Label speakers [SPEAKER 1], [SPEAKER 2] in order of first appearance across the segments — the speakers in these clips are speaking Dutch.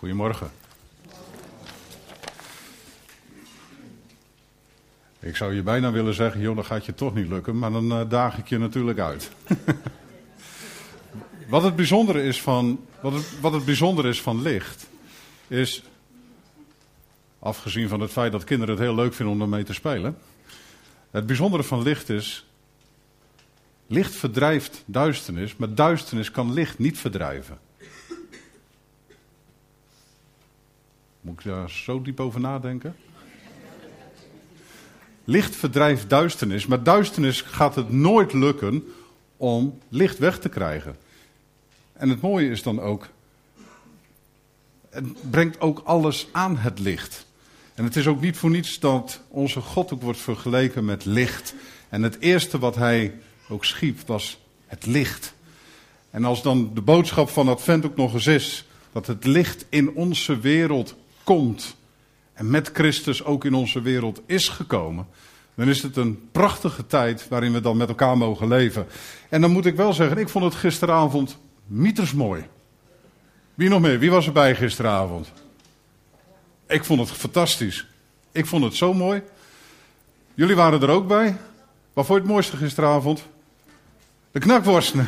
[SPEAKER 1] Goedemorgen. Ik zou je bijna willen zeggen, joh, dan gaat je toch niet lukken, maar dan daag ik je natuurlijk uit. Wat het bijzondere is van licht, is, afgezien van het feit dat kinderen het heel leuk vinden om ermee te spelen, het bijzondere van licht is, licht verdrijft duisternis, maar duisternis kan licht niet verdrijven. Moet ik daar zo diep over nadenken? Licht verdrijft duisternis, maar duisternis gaat het nooit lukken om licht weg te krijgen. En het mooie is dan ook, het brengt ook alles aan het licht. En het is ook niet voor niets dat onze God ook wordt vergeleken met licht. En het eerste wat hij ook schiep was het licht. En als dan de boodschap van Advent ook nog eens is, dat het licht in onze wereld komt en met Christus ook in onze wereld is gekomen, dan is het een prachtige tijd waarin we dan met elkaar mogen leven. En dan moet ik wel zeggen, ik vond het gisteravond mieters mooi. Wie nog meer? Wie was erbij gisteravond? Ik vond het fantastisch. Ik vond het zo mooi. Jullie waren er ook bij. Wat vond je het mooiste gisteravond? De knakworsten.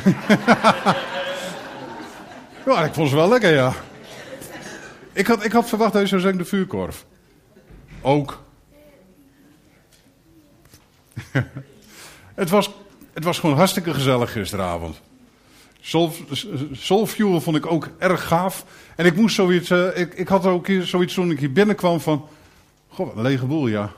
[SPEAKER 1] Ja, ik vond ze wel lekker, ja. Ik had verwacht dat je zou zeggen de vuurkorf. Ook. Het was gewoon hartstikke gezellig gisteravond. Soulfuel vond ik ook erg gaaf. En ik moest zoiets, ik had ook zoiets toen ik hier binnenkwam van, goh, wat een lege boel, ja.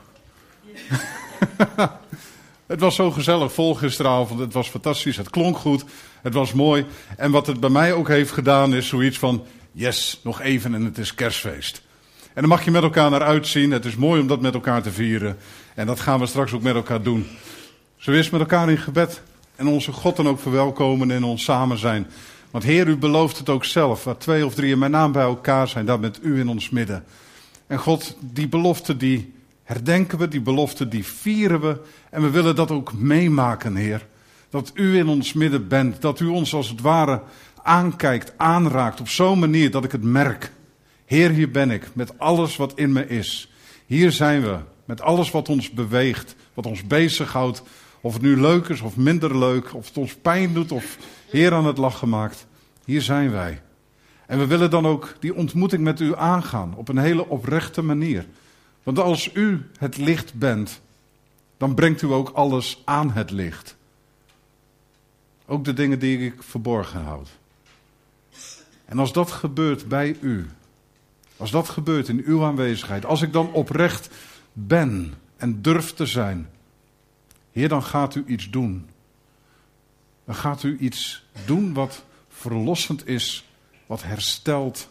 [SPEAKER 1] Het was zo gezellig vol gisteravond. Het was fantastisch. Het klonk goed. Het was mooi. En wat het bij mij ook heeft gedaan is zoiets van, yes, nog even en het is kerstfeest. En dan mag je met elkaar naar uitzien. Het is mooi om dat met elkaar te vieren. En dat gaan we straks ook met elkaar doen. Zullen we eerst met elkaar in gebed en onze God dan ook verwelkomen en ons samen zijn. Want Heer, u belooft het ook zelf. Waar 2 of 3 in mijn naam bij elkaar zijn, daar bent u in ons midden. En God, die belofte die herdenken we, die belofte die vieren we. En we willen dat ook meemaken, Heer. Dat u in ons midden bent. Dat u ons als het ware aankijkt, aanraakt op zo'n manier dat ik het merk. Heer, hier ben ik, met alles wat in me is. Hier zijn we, met alles wat ons beweegt, wat ons bezighoudt. Of het nu leuk is of minder leuk, of het ons pijn doet of Heer aan het lachen maakt. Hier zijn wij. En we willen dan ook die ontmoeting met u aangaan, op een hele oprechte manier. Want als u het licht bent, dan brengt u ook alles aan het licht. Ook de dingen die ik verborgen houd. En als dat gebeurt bij u, als dat gebeurt in uw aanwezigheid, als ik dan oprecht ben en durf te zijn, Heer, dan gaat u iets doen. Dan gaat u iets doen wat verlossend is, wat herstelt,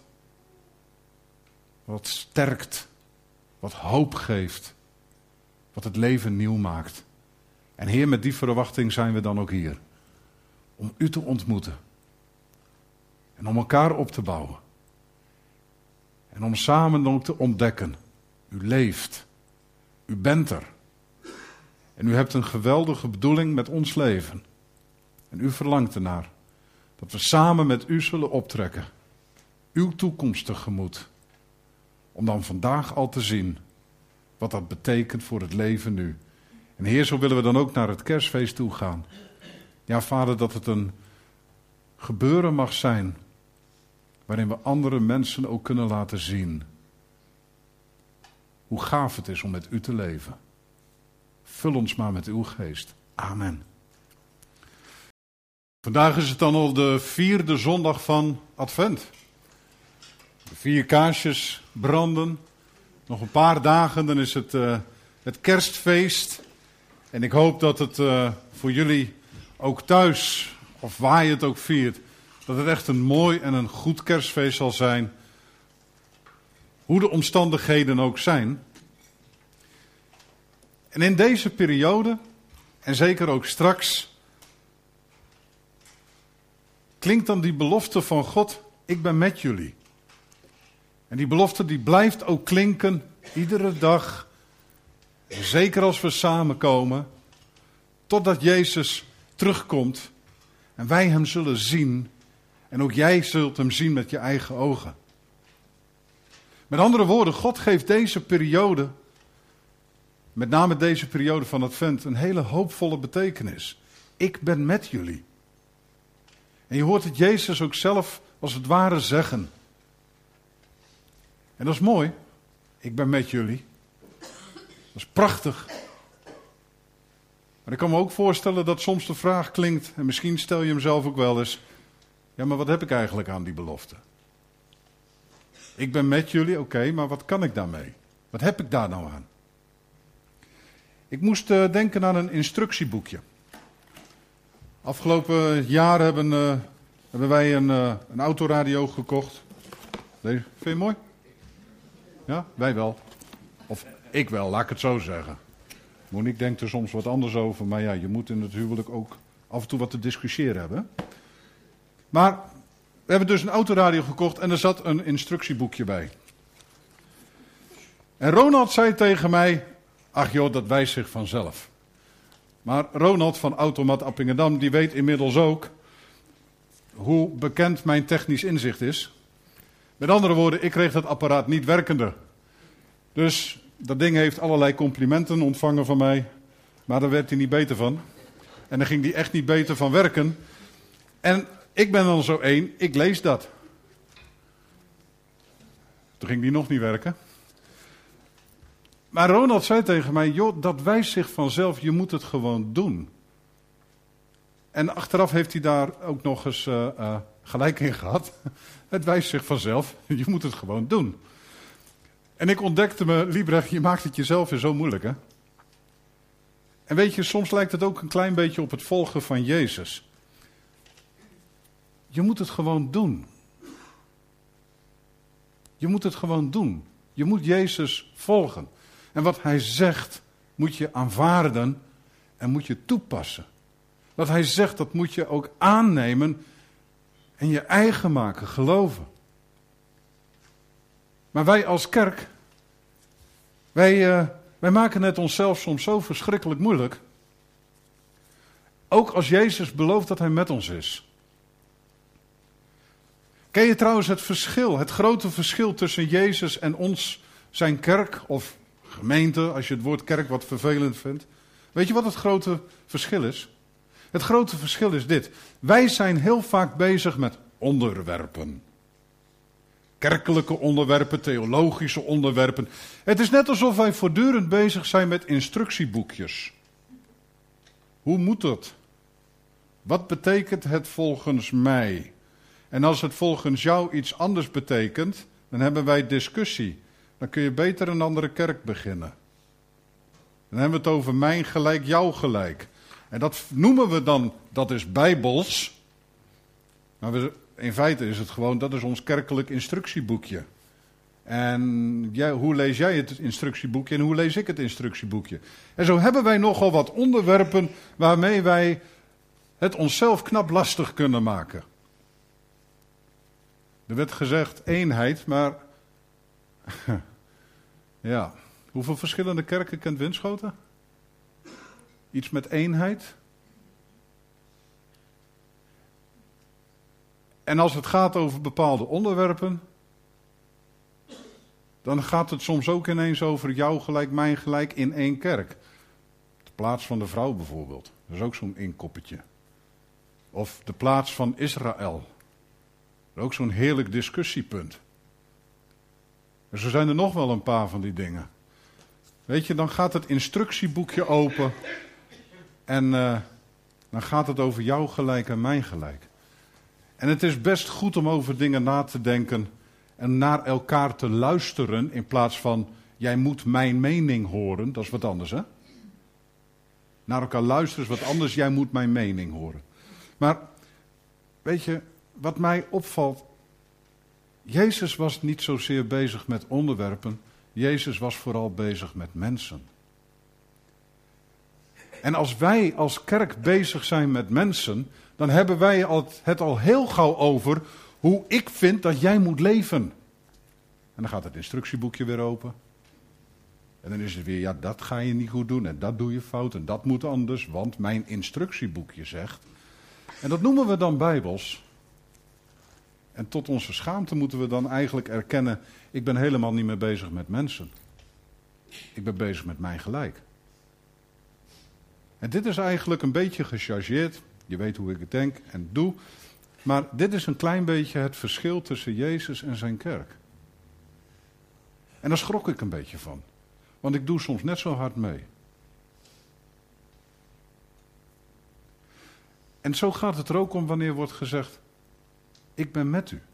[SPEAKER 1] wat sterkt, wat hoop geeft, wat het leven nieuw maakt. En Heer, met die verwachting zijn we dan ook hier. Om u te ontmoeten. En om elkaar op te bouwen. En om samen ook te ontdekken. U leeft. U bent er. En u hebt een geweldige bedoeling met ons leven. En u verlangt ernaar. Dat we samen met u zullen optrekken. Uw toekomst tegemoet. Om dan vandaag al te zien wat dat betekent voor het leven nu. En Heer, zo willen we dan ook naar het kerstfeest toe gaan. Ja, Vader, dat het een gebeuren mag zijn waarin we andere mensen ook kunnen laten zien hoe gaaf het is om met u te leven. Vul ons maar met uw geest. Amen. Vandaag is het dan al de 4e zondag van Advent. De 4 kaarsjes branden. Nog een paar dagen, dan is het kerstfeest. En ik hoop dat het voor jullie ook thuis, of waar je het ook viert, dat het echt een mooi en een goed kerstfeest zal zijn. Hoe de omstandigheden ook zijn. En in deze periode, en zeker ook straks, klinkt dan die belofte van God, ik ben met jullie. En die belofte die blijft ook klinken iedere dag, zeker als we samenkomen, totdat Jezus terugkomt en wij hem zullen zien en ook jij zult hem zien met je eigen ogen. Met andere woorden, God geeft deze periode, met name deze periode van Advent, een hele hoopvolle betekenis. Ik ben met jullie. En je hoort het Jezus ook zelf als het ware zeggen. En dat is mooi. Ik ben met jullie. Dat is prachtig. Maar ik kan me ook voorstellen dat soms de vraag klinkt, en misschien stel je hem zelf ook wel eens, ja, maar wat heb ik eigenlijk aan die belofte? Ik ben met jullie, oké, maar wat kan ik daarmee? Wat heb ik daar nou aan? Ik moest denken aan een instructieboekje. Afgelopen jaar hebben wij een autoradio gekocht. Deze, vind je mooi? Ja, wij wel. Of ik wel, laat ik het zo zeggen. Monique denkt er soms wat anders over, maar ja, je moet in het huwelijk ook af en toe wat te discussiëren hebben. Maar we hebben dus een autoradio gekocht en er zat een instructieboekje bij. En Ronald zei tegen mij, ach joh, dat wijst zich vanzelf. Maar Ronald van Automat Appingedam, die weet inmiddels ook hoe bekend mijn technisch inzicht is. Met andere woorden, ik kreeg dat apparaat niet werkende. Dus dat ding heeft allerlei complimenten ontvangen van mij, maar daar werd hij niet beter van. En daar ging hij echt niet beter van werken. En ik ben dan zo één, ik lees dat. Toen ging die nog niet werken. Maar Ronald zei tegen mij, joh, dat wijst zich vanzelf, je moet het gewoon doen. En achteraf heeft hij daar ook nog eens gelijk in gehad. Het wijst zich vanzelf, je moet het gewoon doen. En ik ontdekte me, Liebrecht, je maakt het jezelf weer zo moeilijk, hè? En weet je, soms lijkt het ook een klein beetje op het volgen van Jezus. Je moet het gewoon doen. Je moet het gewoon doen. Je moet Jezus volgen. En wat hij zegt, moet je aanvaarden en moet je toepassen. Wat hij zegt, dat moet je ook aannemen en je eigen maken, geloven. Maar wij als kerk, wij maken het onszelf soms zo verschrikkelijk moeilijk. Ook als Jezus belooft dat hij met ons is. Ken je trouwens het verschil, het grote verschil tussen Jezus en ons, zijn kerk of gemeente, als je het woord kerk wat vervelend vindt? Weet je wat het grote verschil is? Het grote verschil is dit. Wij zijn heel vaak bezig met onderwerpen. Kerkelijke onderwerpen, theologische onderwerpen. Het is net alsof wij voortdurend bezig zijn met instructieboekjes. Hoe moet het? Wat betekent het volgens mij? En als het volgens jou iets anders betekent, dan hebben wij discussie. Dan kun je beter een andere kerk beginnen. Dan hebben we het over mijn gelijk, jouw gelijk. En dat noemen we dan, dat is bijbels. Maar in feite is het gewoon, dat is ons kerkelijk instructieboekje. En hoe lees jij het instructieboekje en hoe lees ik het instructieboekje? En zo hebben wij nogal wat onderwerpen waarmee wij het onszelf knap lastig kunnen maken. Er werd gezegd eenheid, maar ja, hoeveel verschillende kerken kent Winschoten? Iets met eenheid. En als het gaat over bepaalde onderwerpen, dan gaat het soms ook ineens over jou gelijk, mijn gelijk in één kerk. De plaats van de vrouw bijvoorbeeld, dat is ook zo'n inkoppertje. Of de plaats van Israël, dat is ook zo'n heerlijk discussiepunt. En zo zijn er nog wel een paar van die dingen. Weet je, dan gaat het instructieboekje open en dan gaat het over jouw gelijk en mijn gelijk. En het is best goed om over dingen na te denken en naar elkaar te luisteren in plaats van, jij moet mijn mening horen, dat is wat anders, hè? Naar elkaar luisteren is wat anders, jij moet mijn mening horen. Maar, weet je, wat mij opvalt, Jezus was niet zozeer bezig met onderwerpen, Jezus was vooral bezig met mensen. En als wij als kerk bezig zijn met mensen, dan hebben wij het al heel gauw over hoe ik vind dat jij moet leven. En dan gaat het instructieboekje weer open. En dan is het weer, ja, dat ga je niet goed doen en dat doe je fout en dat moet anders, want mijn instructieboekje zegt. En dat noemen we dan bijbels. En tot onze schaamte moeten we dan eigenlijk erkennen, ik ben helemaal niet meer bezig met mensen. Ik ben bezig met mij gelijk. En dit is eigenlijk een beetje gechargeerd. Je weet hoe ik het denk en doe. Maar dit is een klein beetje het verschil tussen Jezus en zijn kerk. En daar schrok ik een beetje van. Want ik doe soms net zo hard mee. En zo gaat het er ook om wanneer wordt gezegd, ik ben met u.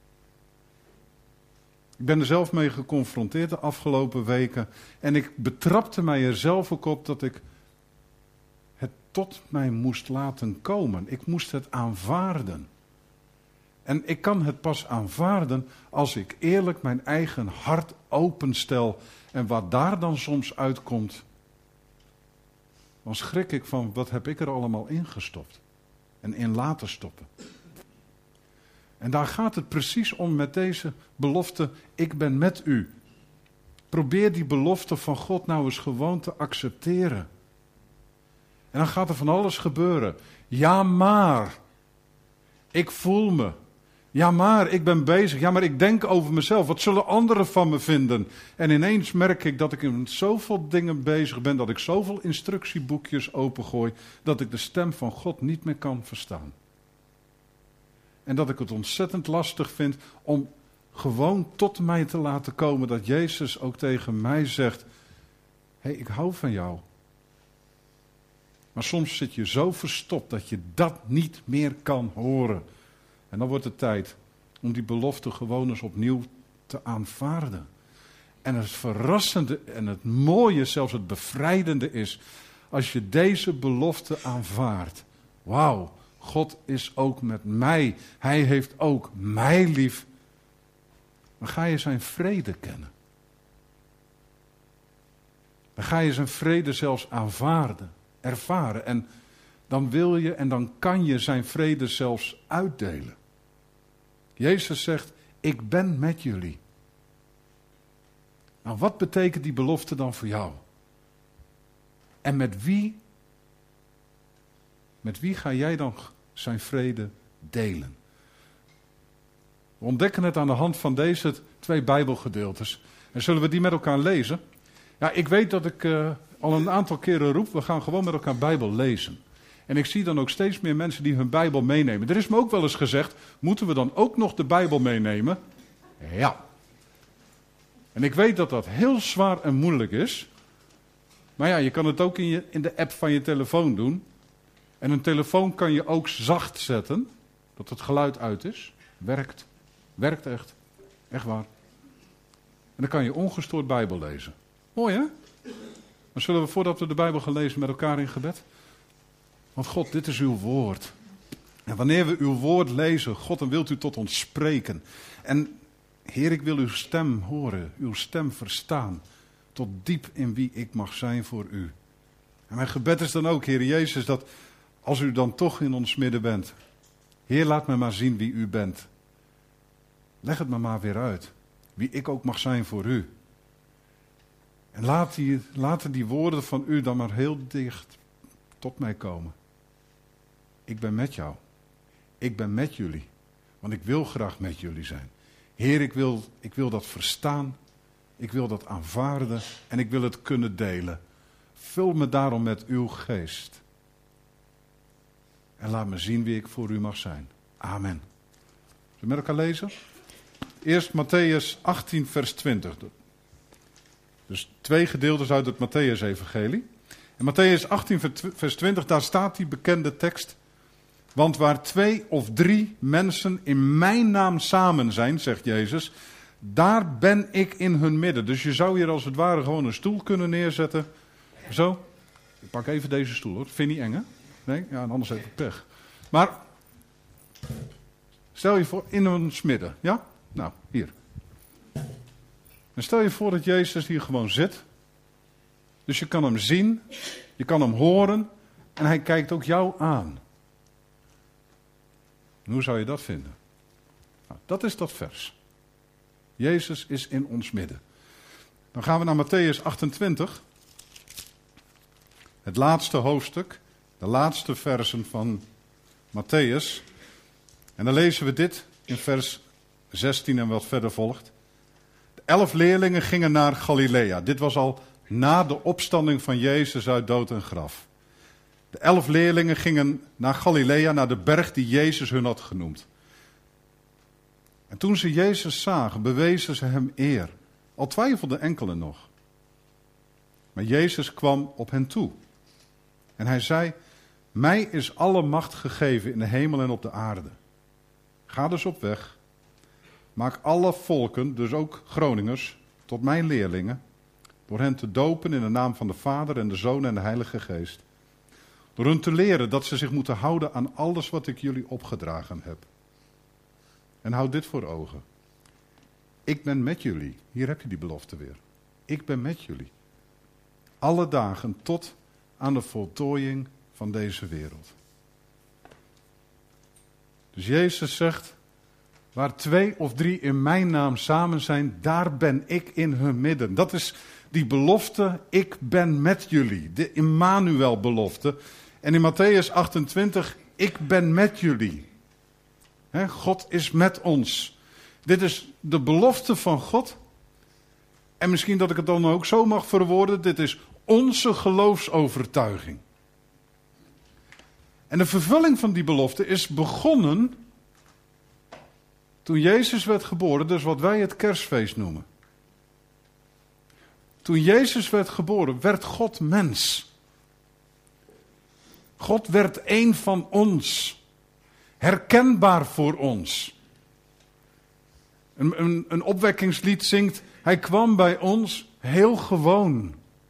[SPEAKER 1] Ik ben er zelf mee geconfronteerd de afgelopen weken. En ik betrapte mij er zelf ook op dat ik het tot mij moest laten komen. Ik moest het aanvaarden. En ik kan het pas aanvaarden als ik eerlijk mijn eigen hart openstel. En wat daar dan soms uitkomt, dan schrik ik van wat heb ik er allemaal ingestopt. En in laten stoppen. En daar gaat het precies om met deze belofte, ik ben met u. Probeer die belofte van God nou eens gewoon te accepteren. En dan gaat er van alles gebeuren. Ja maar, ik voel me. Ja maar, ik ben bezig. Ja maar, ik denk over mezelf. Wat zullen anderen van me vinden? En ineens merk ik dat ik in zoveel dingen bezig ben, dat ik zoveel instructieboekjes opengooi, dat ik de stem van God niet meer kan verstaan. En dat ik het ontzettend lastig vind om gewoon tot mij te laten komen dat Jezus ook tegen mij zegt, hé, ik hou van jou. Maar soms zit je zo verstopt dat je dat niet meer kan horen. En dan wordt het tijd om die belofte gewoon eens opnieuw te aanvaarden. En het verrassende en het mooie, zelfs het bevrijdende is, als je deze belofte aanvaardt. Wauw, God is ook met mij. Hij heeft ook mij lief. Dan ga je zijn vrede kennen. Dan ga je zijn vrede zelfs aanvaarden, ervaren. En dan wil je en dan kan je zijn vrede zelfs uitdelen. Jezus zegt, ik ben met jullie. Nou, wat betekent die belofte dan voor jou? En met wie ga jij dan zijn vrede delen? We ontdekken het aan de hand van deze 2 Bijbelgedeeltes. En zullen we die met elkaar lezen? Ja, ik weet dat ik al een aantal keren roep, we gaan gewoon met elkaar Bijbel lezen. En ik zie dan ook steeds meer mensen die hun Bijbel meenemen. Er is me ook wel eens gezegd, moeten we dan ook nog de Bijbel meenemen? Ja. En ik weet dat dat heel zwaar en moeilijk is. Maar ja, je kan het ook in de app van je telefoon doen. En een telefoon kan je ook zacht zetten, dat het geluid uit is. Werkt. Werkt echt. Echt waar. En dan kan je ongestoord Bijbel lezen. Mooi hè? Dan zullen we voordat we de Bijbel gaan lezen met elkaar in gebed. Want God, dit is uw woord. En wanneer we uw woord lezen, God, dan wilt u tot ons spreken. En Heer, ik wil uw stem horen, uw stem verstaan. Tot diep in wie ik mag zijn voor u. En mijn gebed is dan ook, Heer Jezus, dat als u dan toch in ons midden bent. Heer, laat me maar zien wie u bent. Leg het me maar weer uit. Wie ik ook mag zijn voor u. En laten die woorden van u dan maar heel dicht tot mij komen. Ik ben met jou. Ik ben met jullie. Want ik wil graag met jullie zijn. Heer, ik wil dat verstaan. Ik wil dat aanvaarden. En ik wil het kunnen delen. Vul me daarom met uw geest. En laat me zien wie ik voor u mag zijn. Amen. Zullen we met elkaar lezen? Eerst Mattheüs 18 vers 20. Dus 2 gedeeltes uit het Mattheüs-evangelie. In Mattheüs 18 vers 20, daar staat die bekende tekst. Want waar 2 of 3 mensen in mijn naam samen zijn, zegt Jezus, daar ben ik in hun midden. Dus je zou hier als het ware gewoon een stoel kunnen neerzetten. Zo. Ik pak even deze stoel hoor. Vind je niet eng hè? Nee? Ja, en anders heb ik pech. Maar, stel je voor, in ons midden. Ja? Nou, hier. En stel je voor dat Jezus hier gewoon zit. Dus je kan hem zien, je kan hem horen en hij kijkt ook jou aan. En hoe zou je dat vinden? Nou, dat is dat vers. Jezus is in ons midden. Dan gaan we naar Mattheüs 28. Het laatste hoofdstuk. De laatste versen van Mattheüs. En dan lezen we dit in vers 16 en wat verder volgt. De 11 leerlingen gingen naar Galilea. Dit was al na de opstanding van Jezus uit dood en graf. De 11 leerlingen gingen naar Galilea, naar de berg die Jezus hun had genoemd. En toen ze Jezus zagen, bewezen ze hem eer. Al twijfelden enkelen nog. Maar Jezus kwam op hen toe. En hij zei, mij is alle macht gegeven in de hemel en op de aarde. Ga dus op weg. Maak alle volken, dus ook Groningers, tot mijn leerlingen. Door hen te dopen in de naam van de Vader en de Zoon en de Heilige Geest. Door hen te leren dat ze zich moeten houden aan alles wat ik jullie opgedragen heb. En houd dit voor ogen. Ik ben met jullie. Hier heb je die belofte weer. Ik ben met jullie. Alle dagen tot aan de voltooiing van deze wereld. Dus Jezus zegt, waar 2 of 3 in mijn naam samen zijn, daar ben ik in hun midden. Dat is die belofte, ik ben met jullie. De Immanuel belofte. En in Matthäus 28, ik ben met jullie. God is met ons. Dit is de belofte van God. En misschien dat ik het dan ook zo mag verwoorden, dit is onze geloofsovertuiging. En de vervulling van die belofte is begonnen toen Jezus werd geboren, dus wat wij het kerstfeest noemen. Toen Jezus werd geboren, werd God mens. God werd één van ons. Herkenbaar voor ons. Een opwekkingslied zingt, hij kwam bij ons heel gewoon.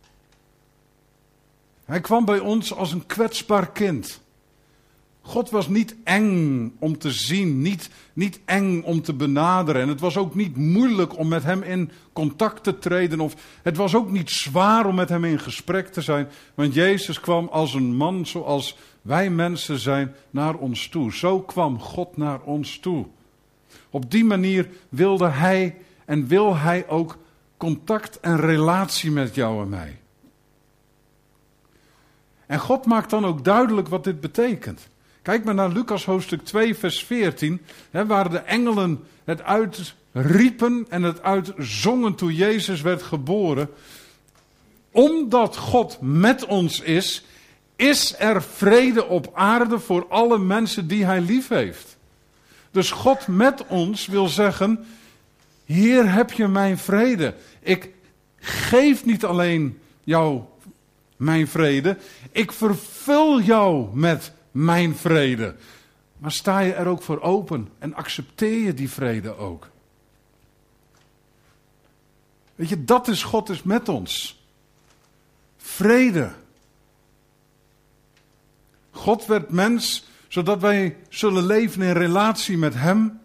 [SPEAKER 1] Hij kwam bij ons als een kwetsbaar kind. God was niet eng om te zien, niet eng om te benaderen. En het was ook niet moeilijk om met hem in contact te treden. Of het was ook niet zwaar om met hem in gesprek te zijn. Want Jezus kwam als een man zoals wij mensen zijn naar ons toe. Zo kwam God naar ons toe. Op die manier wilde hij en wil hij ook contact en relatie met jou en mij. En God maakt dan ook duidelijk wat dit betekent. Kijk maar naar Lucas hoofdstuk 2 vers 14, waar de engelen het uitriepen en het uitzongen toen Jezus werd geboren. Omdat God met ons is er vrede op aarde voor alle mensen die hij lief heeft. Dus God met ons wil zeggen, hier heb je mijn vrede. Ik geef niet alleen jou mijn vrede, ik vervul jou met mijn vrede. Maar sta je er ook voor open en accepteer je die vrede ook? Weet je, dat is God is met ons. Vrede. God werd mens, zodat wij zullen leven in relatie met hem.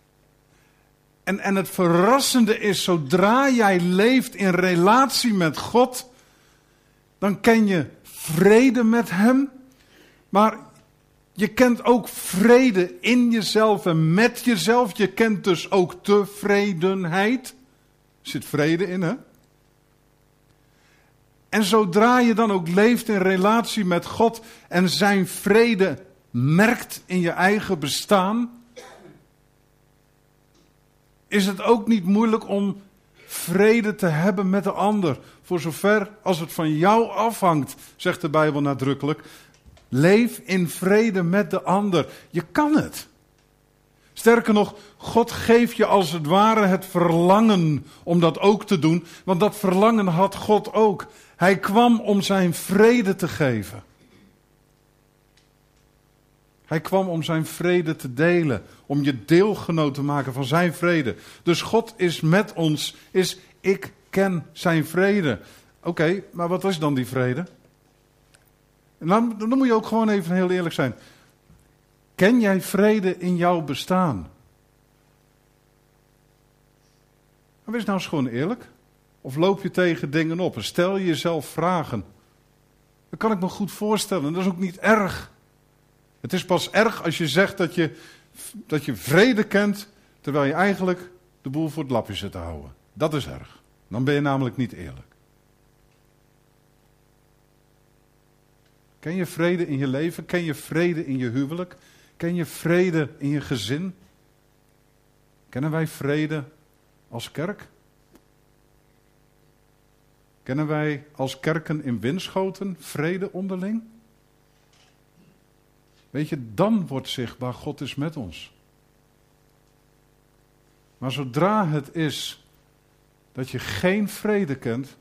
[SPEAKER 1] En het verrassende is, zodra jij leeft in relatie met God, dan ken je vrede met hem, maar je kent ook vrede in jezelf en met jezelf. Je kent dus ook tevredenheid. Er zit vrede in, hè? En zodra je dan ook leeft in relatie met God en zijn vrede merkt in je eigen bestaan, is het ook niet moeilijk om vrede te hebben met de ander. Voor zover als het van jou afhangt, zegt de Bijbel nadrukkelijk. Leef in vrede met de ander. Je kan het. Sterker nog, God geeft je als het ware het verlangen om dat ook te doen. Want dat verlangen had God ook. Hij kwam om zijn vrede te geven. Hij kwam om zijn vrede te delen. Om je deelgenoot te maken van zijn vrede. Dus God is met ons. Ik ken zijn vrede. Oké, maar wat is dan die vrede? En dan moet je ook gewoon even heel eerlijk zijn. Ken jij vrede in jouw bestaan? Maar wees nou eens gewoon eerlijk. Of loop je tegen dingen op en stel je jezelf vragen. Dat kan ik me goed voorstellen. Dat is ook niet erg. Het is pas erg als je zegt dat je vrede kent, terwijl je eigenlijk de boel voor het lapje zit te houden. Dat is erg. Dan ben je namelijk niet eerlijk. Ken je vrede in je leven? Ken je vrede in je huwelijk? Ken je vrede in je gezin? Kennen wij vrede als kerk? Kennen wij als kerken in Winschoten vrede onderling? Weet je, dan wordt zichtbaar, God is met ons. Maar zodra het is dat je geen vrede kent,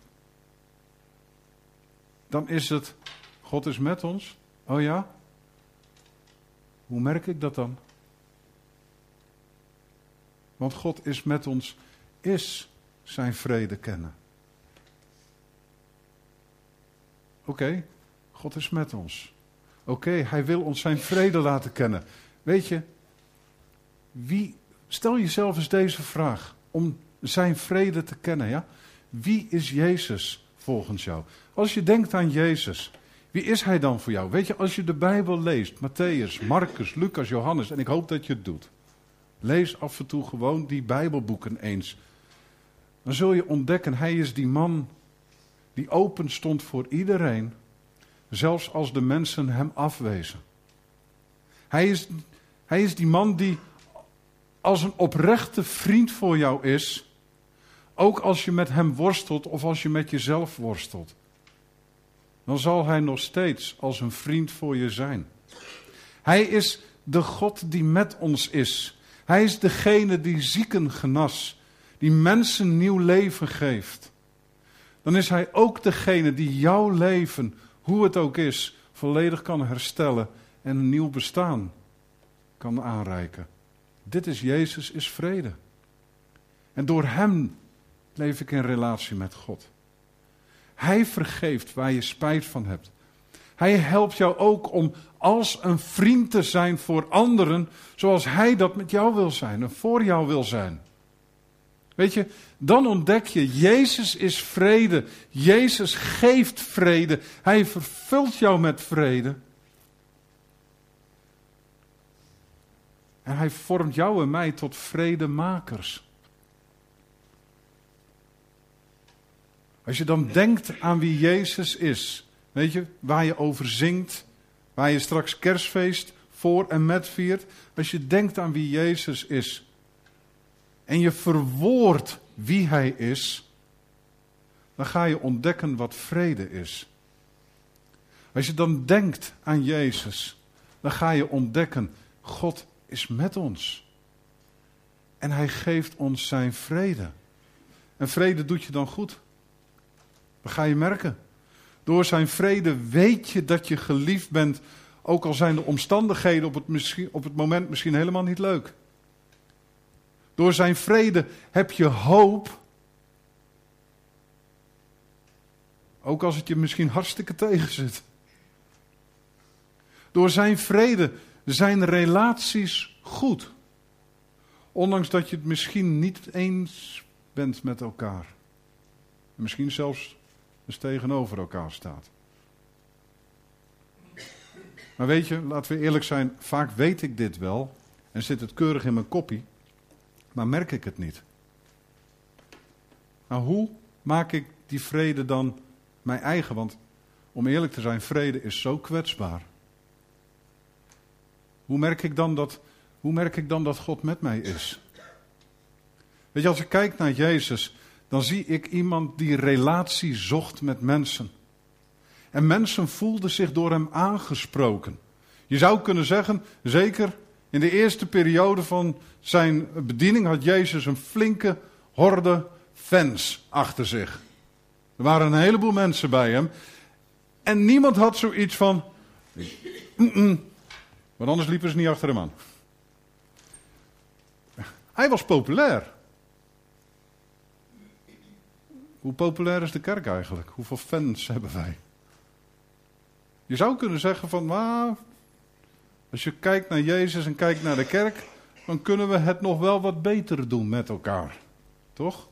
[SPEAKER 1] dan is het, God is met ons. Oh ja? Hoe merk ik dat dan? Want God is met ons, is zijn vrede kennen. Oké, God is met ons. Oké, hij wil ons zijn vrede laten kennen. Weet je, stel jezelf eens deze vraag om zijn vrede te kennen. Ja? Wie is Jezus volgens jou? Als je denkt aan Jezus, wie is hij dan voor jou? Weet je, als je de Bijbel leest, Mattheüs, Marcus, Lucas, Johannes, en ik hoop dat je het doet. Lees af en toe gewoon die Bijbelboeken eens. Dan zul je ontdekken, hij is die man die open stond voor iedereen, zelfs als de mensen hem afwezen. Hij is die man die als een oprechte vriend voor jou is, ook als je met hem worstelt of als je met jezelf worstelt. Dan zal hij nog steeds als een vriend voor je zijn. Hij is de God die met ons is. Hij is degene die zieken genas, die mensen nieuw leven geeft. Dan is hij ook degene die jouw leven, hoe het ook is, volledig kan herstellen en een nieuw bestaan kan aanreiken. Dit is Jezus, is vrede. En door hem leef ik in relatie met God. Hij vergeeft waar je spijt van hebt. Hij helpt jou ook om als een vriend te zijn voor anderen, zoals hij dat met jou wil zijn en voor jou wil zijn. Weet je, dan ontdek je, Jezus is vrede. Jezus geeft vrede. Hij vervult jou met vrede. En hij vormt jou en mij tot vredemakers. Als je dan denkt aan wie Jezus is, weet je, waar je over zingt, waar je straks Kerstfeest voor en met viert. Als je denkt aan wie Jezus is en je verwoordt wie hij is, dan ga je ontdekken wat vrede is. Als je dan denkt aan Jezus, dan ga je ontdekken, God is met ons. En hij geeft ons zijn vrede. En vrede doet je dan goed. Dat ga je merken. Door zijn vrede weet je dat je geliefd bent, ook al zijn de omstandigheden op het moment misschien helemaal niet leuk. Door zijn vrede heb je hoop, ook als het je misschien hartstikke tegenzit. Door zijn vrede zijn relaties goed, ondanks dat je het misschien niet eens bent met elkaar. En misschien zelfs eens tegenover elkaar staat. Maar weet je, laten we eerlijk zijn, vaak weet ik dit wel en zit het keurig in mijn koppie, maar merk ik het niet. Nou, hoe maak ik die vrede dan mijn eigen? Want om eerlijk te zijn, vrede is zo kwetsbaar. Hoe merk ik dan dat God met mij is? Weet je, als ik kijk naar Jezus, dan zie ik iemand die relatie zocht met mensen. En mensen voelden zich door hem aangesproken. Je zou kunnen zeggen, zeker in de eerste periode van zijn bediening had Jezus een flinke horde fans achter zich. Er waren een heleboel mensen bij hem. En niemand had zoiets van, want anders liepen ze niet achter hem aan. Hij was populair. Hoe populair is de kerk eigenlijk? Hoeveel fans hebben wij? Je zou kunnen zeggen van, als je kijkt naar Jezus en kijkt naar de kerk, dan kunnen we het nog wel wat beter doen met elkaar. Toch?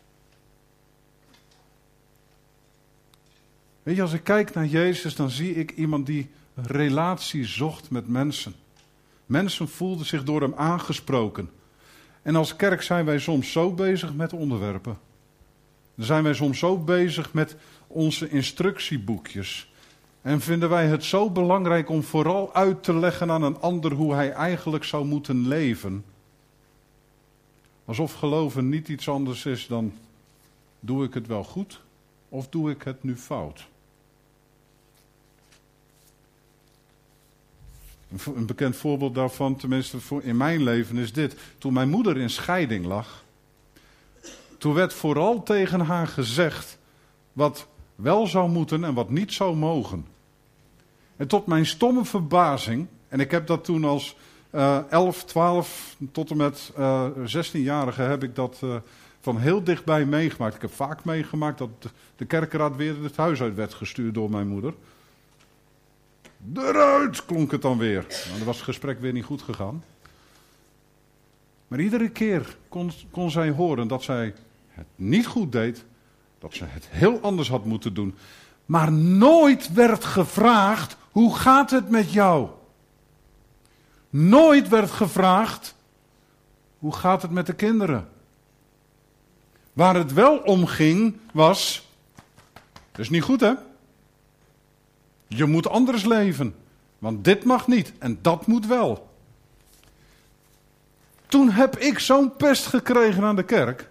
[SPEAKER 1] Weet je, als ik kijk naar Jezus, dan zie ik iemand die relatie zocht met mensen. Mensen voelden zich door hem aangesproken. En als kerk zijn wij soms zo bezig met onderwerpen. Dan zijn wij soms zo bezig met onze instructieboekjes. En vinden wij het zo belangrijk om vooral uit te leggen aan een ander hoe hij eigenlijk zou moeten leven. Alsof geloven niet iets anders is dan, doe ik het wel goed of doe ik het nu fout? Een bekend voorbeeld daarvan, tenminste in mijn leven, is dit. Toen mijn moeder in scheiding lag, toen werd vooral tegen haar gezegd wat wel zou moeten en wat niet zou mogen. En tot mijn stomme verbazing, en ik heb dat toen als 11, 12 tot en met 16-jarige heb ik dat van heel dichtbij meegemaakt. Ik heb vaak meegemaakt dat de kerkenraad weer het huis uit werd gestuurd door mijn moeder. Eruit, klonk het dan weer. Nou, dan was het gesprek weer niet goed gegaan. Maar iedere keer kon zij horen dat zij het niet goed deed. Dat ze het heel anders had moeten doen. Maar nooit werd gevraagd, hoe gaat het met jou? Nooit werd gevraagd, hoe gaat het met de kinderen? Waar het wel om ging, was, dat is niet goed hè? Je moet anders leven, want dit mag niet en dat moet wel. Toen heb ik zo'n pest gekregen aan de kerk.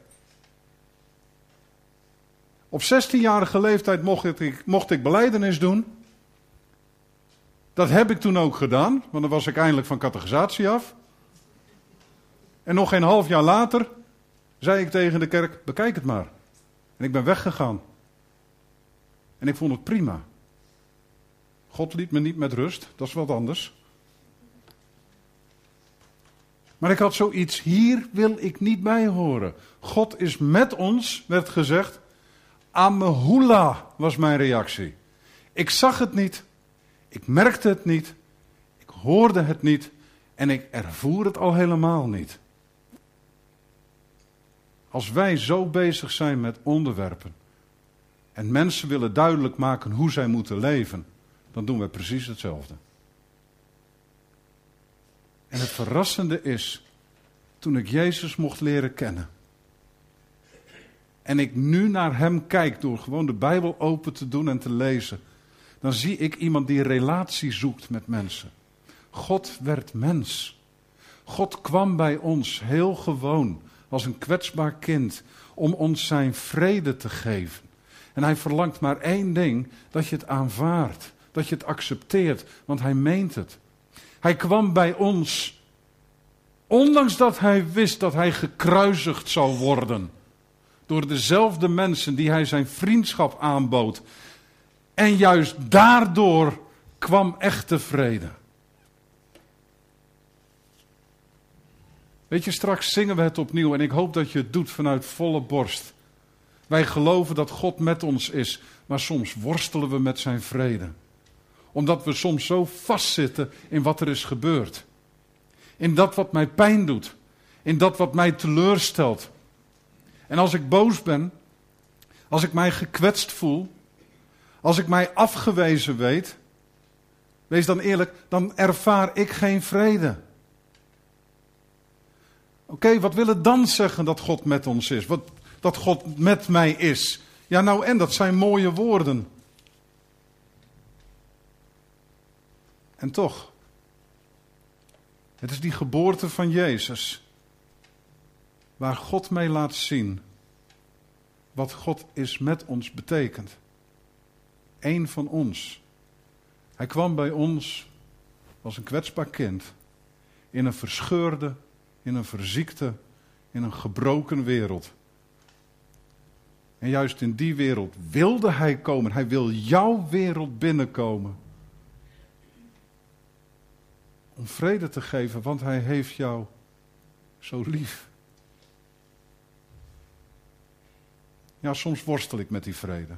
[SPEAKER 1] Op 16-jarige leeftijd mocht ik belijdenis doen. Dat heb ik toen ook gedaan, want dan was ik eindelijk van catechisatie af. En nog geen half jaar later zei ik tegen de kerk, bekijk het maar. En ik ben weggegaan. En ik vond het prima. God liet me niet met rust, dat is wat anders. Maar ik had zoiets, hier wil ik niet bij horen. God is met ons, werd gezegd. Amehula was mijn reactie. Ik zag het niet, ik merkte het niet, ik hoorde het niet en ik ervoer het al helemaal niet. Als wij zo bezig zijn met onderwerpen en mensen willen duidelijk maken hoe zij moeten leven, dan doen we precies hetzelfde. En het verrassende is, toen ik Jezus mocht leren kennen en ik nu naar hem kijk door gewoon de Bijbel open te doen en te lezen, dan zie ik iemand die relatie zoekt met mensen. God werd mens. God kwam bij ons heel gewoon als een kwetsbaar kind om ons zijn vrede te geven. En hij verlangt maar één ding, dat je het aanvaardt, dat je het accepteert, want hij meent het. Hij kwam bij ons, ondanks dat hij wist dat hij gekruisigd zou worden, door dezelfde mensen die hij zijn vriendschap aanbood. En juist daardoor kwam echte vrede. Weet je, straks zingen we het opnieuw en ik hoop dat je het doet vanuit volle borst. Wij geloven dat God met ons is, maar soms worstelen we met zijn vrede. Omdat we soms zo vastzitten in wat er is gebeurd. In dat wat mij pijn doet. In dat wat mij teleurstelt. En als ik boos ben, als ik mij gekwetst voel, als ik mij afgewezen weet, wees dan eerlijk, dan ervaar ik geen vrede. Oké, wat wil het dan zeggen dat God met ons is? Dat God met mij is? Ja, nou en, dat zijn mooie woorden. En toch, het is die geboorte van Jezus, waar God mee laat zien wat God is met ons betekent. Eén van ons. Hij kwam bij ons als een kwetsbaar kind in een verscheurde, in een verziekte, in een gebroken wereld. En juist in die wereld wilde hij komen. Hij wil jouw wereld binnenkomen. Om vrede te geven, want hij heeft jou zo lief. Ja, soms worstel ik met die vrede.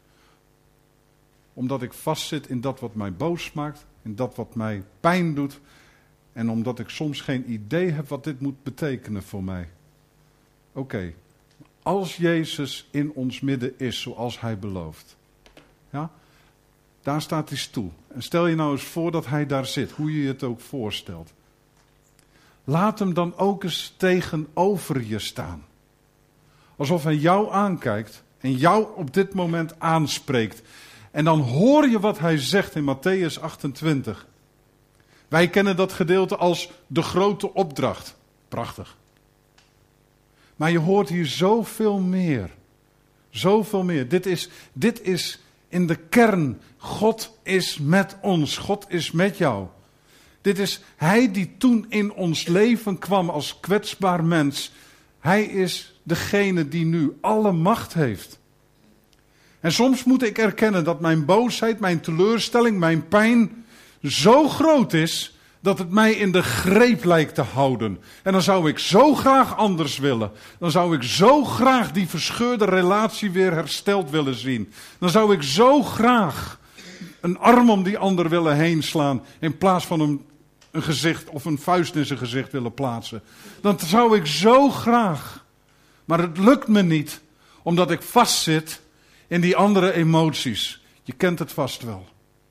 [SPEAKER 1] Omdat ik vastzit in dat wat mij boos maakt, in dat wat mij pijn doet. En omdat ik soms geen idee heb wat dit moet betekenen voor mij. Oké, als Jezus in ons midden is zoals hij belooft. Ja, daar staat die stoel. En stel je nou eens voor dat hij daar zit, hoe je het ook voorstelt. Laat hem dan ook eens tegenover je staan. Alsof hij jou aankijkt en jou op dit moment aanspreekt. En dan hoor je wat hij zegt in Mattheüs 28. Wij kennen dat gedeelte als de grote opdracht. Prachtig. Maar je hoort hier zoveel meer. Zoveel meer. Dit is in de kern. God is met ons. God is met jou. Dit is Hij die toen in ons leven kwam als kwetsbaar mens. Hij is degene die nu alle macht heeft. En soms moet ik erkennen dat mijn boosheid, mijn teleurstelling, mijn pijn zo groot is dat het mij in de greep lijkt te houden. En dan zou ik zo graag anders willen. Dan zou ik zo graag die verscheurde relatie weer hersteld willen zien. Dan zou ik zo graag een arm om die ander willen heen slaan in plaats van een gezicht of een vuist in zijn gezicht willen plaatsen. Dan zou ik zo graag. Maar het lukt me niet, omdat ik vastzit in die andere emoties. Je kent het vast wel.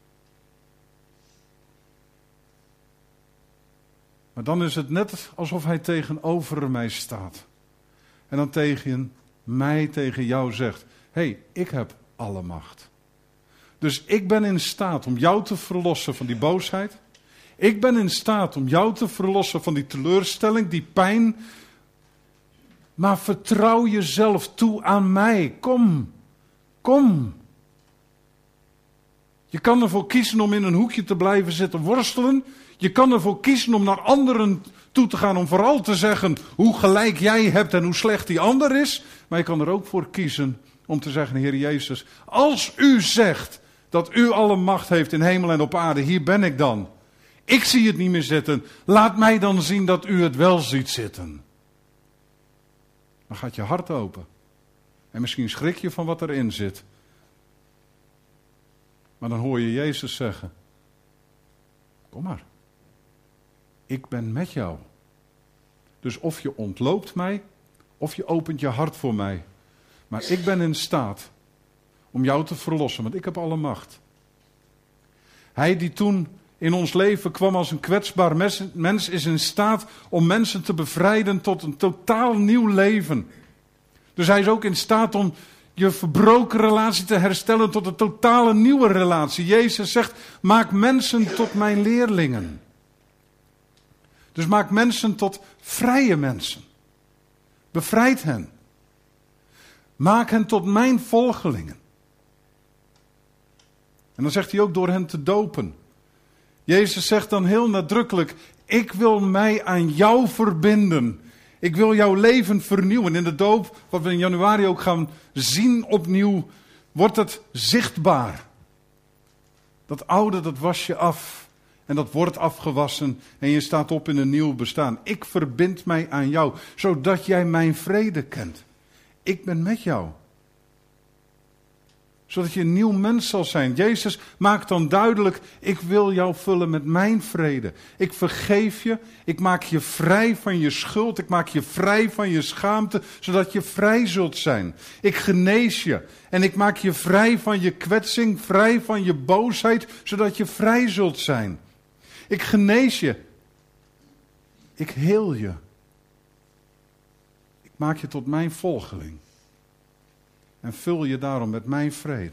[SPEAKER 1] Maar dan is het net alsof hij tegenover mij staat. En dan tegen mij, tegen jou zegt: hey, ik heb alle macht. Dus ik ben in staat om jou te verlossen van die boosheid. Ik ben in staat om jou te verlossen van die teleurstelling, die pijn. Maar vertrouw jezelf toe aan mij. Kom. Kom. Je kan ervoor kiezen om in een hoekje te blijven zitten worstelen. Je kan ervoor kiezen om naar anderen toe te gaan. Om vooral te zeggen hoe gelijk jij hebt en hoe slecht die ander is. Maar je kan er ook voor kiezen om te zeggen: Heer Jezus, als u zegt dat u alle macht heeft in hemel en op aarde. Hier ben ik dan. Ik zie het niet meer zitten. Laat mij dan zien dat u het wel ziet zitten. Dan gaat je hart open. En misschien schrik je van wat erin zit. Maar dan hoor je Jezus zeggen: kom maar. Ik ben met jou. Dus of je ontloopt mij, of je opent je hart voor mij. Maar ik ben in staat om jou te verlossen, want ik heb alle macht. Hij die toen in ons leven kwam als een kwetsbaar mens, is in staat om mensen te bevrijden tot een totaal nieuw leven. Dus hij is ook in staat om je verbroken relatie te herstellen tot een totale nieuwe relatie. Jezus zegt: maak mensen tot mijn leerlingen. Dus maak mensen tot vrije mensen. Bevrijd hen. Maak hen tot mijn volgelingen. En dan zegt hij ook: door hen te dopen. Jezus zegt dan heel nadrukkelijk: ik wil mij aan jou verbinden. Ik wil jouw leven vernieuwen. In de doop, wat we in januari ook gaan zien opnieuw, wordt het zichtbaar. Dat oude, dat was je af. En dat wordt afgewassen en je staat op in een nieuw bestaan. Ik verbind mij aan jou, zodat jij mijn vrede kent. Ik ben met jou. Zodat je een nieuw mens zal zijn. Jezus maakt dan duidelijk: ik wil jou vullen met mijn vrede. Ik vergeef je. Ik maak je vrij van je schuld. Ik maak je vrij van je schaamte, zodat je vrij zult zijn. Ik genees je. En ik maak je vrij van je kwetsing, vrij van je boosheid, zodat je vrij zult zijn. Ik genees je. Ik heel je. Ik maak je tot mijn volgeling. En vul je daarom met mijn vrede.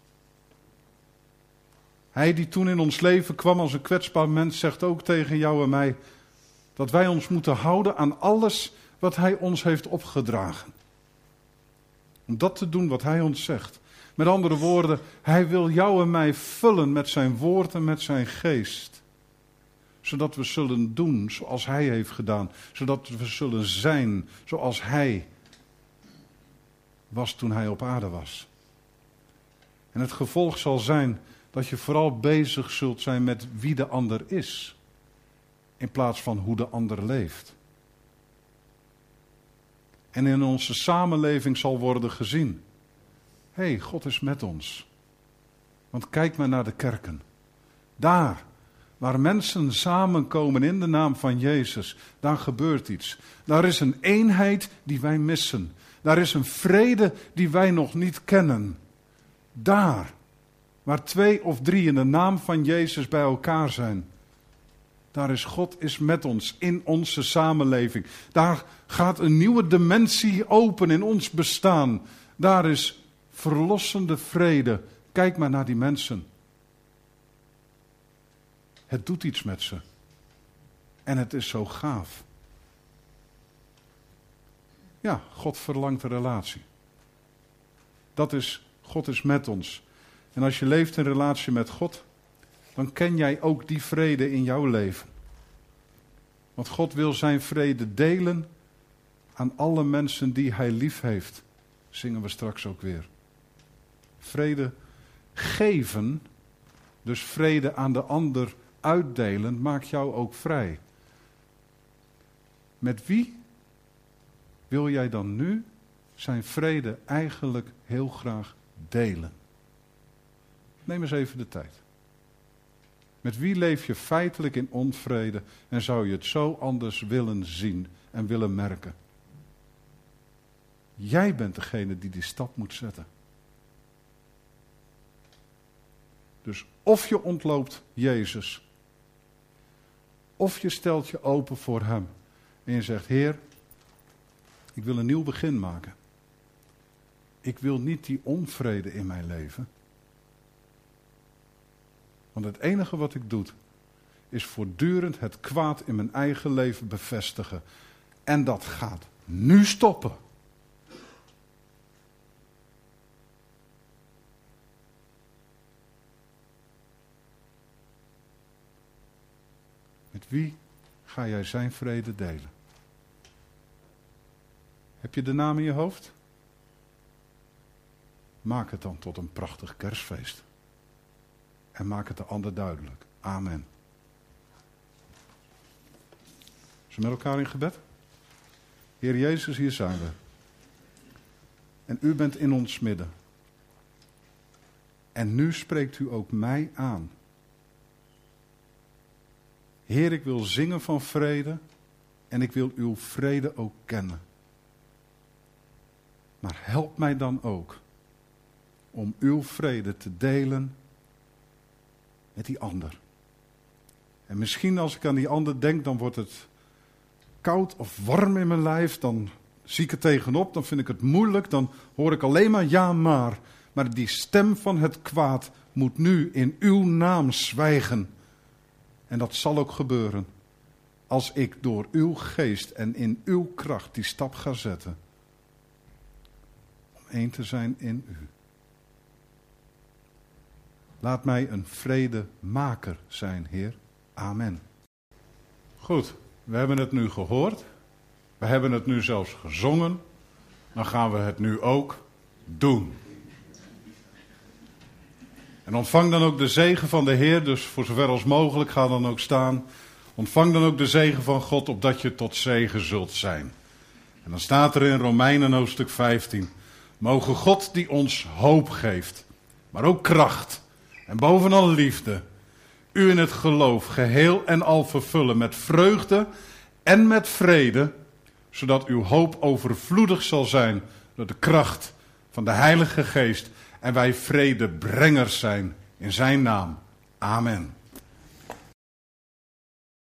[SPEAKER 1] Hij die toen in ons leven kwam als een kwetsbaar mens, zegt ook tegen jou en mij dat wij ons moeten houden aan alles wat hij ons heeft opgedragen. Om dat te doen wat hij ons zegt. Met andere woorden, hij wil jou en mij vullen met zijn woord en met zijn geest. Zodat we zullen doen zoals hij heeft gedaan. Zodat we zullen zijn zoals hij was toen hij op aarde was. En het gevolg zal zijn dat je vooral bezig zult zijn met wie de ander is. In plaats van hoe de ander leeft. En in onze samenleving zal worden gezien: hé, God is met ons. Want kijk maar naar de kerken. Daar, waar mensen samenkomen in de naam van Jezus, daar gebeurt iets. Daar is een eenheid die wij missen. Daar is een vrede die wij nog niet kennen. Daar, waar 2 of 3 in de naam van Jezus bij elkaar zijn. Daar is God is met ons in onze samenleving. Daar gaat een nieuwe dimensie open in ons bestaan. Daar is verlossende vrede. Kijk maar naar die mensen. Het doet iets met ze. En het is zo gaaf. Ja, God verlangt een relatie. God is met ons. En als je leeft in relatie met God, dan ken jij ook die vrede in jouw leven. Want God wil zijn vrede delen aan alle mensen die hij lief heeft. Zingen we straks ook weer. Vrede geven, dus vrede aan de ander uitdelen, maakt jou ook vrij. Met wie wil jij dan nu zijn vrede eigenlijk heel graag delen? Neem eens even de tijd. Met wie leef je feitelijk in onvrede en zou je het zo anders willen zien en willen merken? Jij bent degene die stap moet zetten. Dus of je ontloopt Jezus, of je stelt je open voor hem. En je zegt, Heer, ik wil een nieuw begin maken. Ik wil niet die onvrede in mijn leven. Want het enige wat ik doe, is voortdurend het kwaad in mijn eigen leven bevestigen. En dat gaat nu stoppen. Met wie ga jij zijn vrede delen? Heb je de naam in je hoofd? Maak het dan tot een prachtig kerstfeest. En maak het de ander duidelijk. Amen. Zullen we met elkaar in gebed? Heer Jezus, hier zijn we. En u bent in ons midden. En nu spreekt u ook mij aan. Heer, ik wil zingen van vrede en ik wil uw vrede ook kennen. Maar help mij dan ook om uw vrede te delen met die ander. En misschien als ik aan die ander denk, dan wordt het koud of warm in mijn lijf. Dan zie ik er tegenop, dan vind ik het moeilijk. Dan hoor ik alleen maar ja maar. Maar die stem van het kwaad moet nu in uw naam zwijgen. En dat zal ook gebeuren als ik door uw geest en in uw kracht die stap ga zetten. Om één te zijn in u. Laat mij een vredemaker zijn, Heer. Amen. Goed, we hebben het nu gehoord. We hebben het nu zelfs gezongen. Dan gaan we het nu ook doen. En ontvang dan ook de zegen van de Heer, dus voor zover als mogelijk, ga dan ook staan. Ontvang dan ook de zegen van God, opdat je tot zegen zult zijn. En dan staat er in Romeinen hoofdstuk 15. Mogen God die ons hoop geeft, maar ook kracht en bovenal liefde, u in het geloof geheel en al vervullen met vreugde en met vrede, zodat uw hoop overvloedig zal zijn door de kracht van de Heilige Geest en wij vredebrengers zijn in zijn naam. Amen.